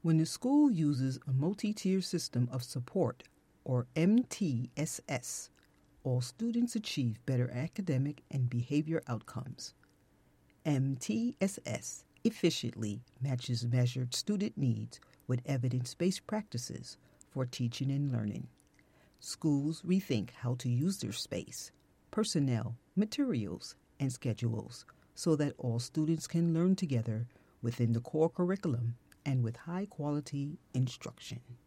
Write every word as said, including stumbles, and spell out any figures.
When the school uses a multi-tier system of support, or M T S S, all students achieve better academic and behavior outcomes. M T S S efficiently matches measured student needs with evidence-based practices for teaching and learning. Schools rethink how to use their space, personnel, materials, and schedules so that all students can learn together within the core curriculum and with high-quality instruction.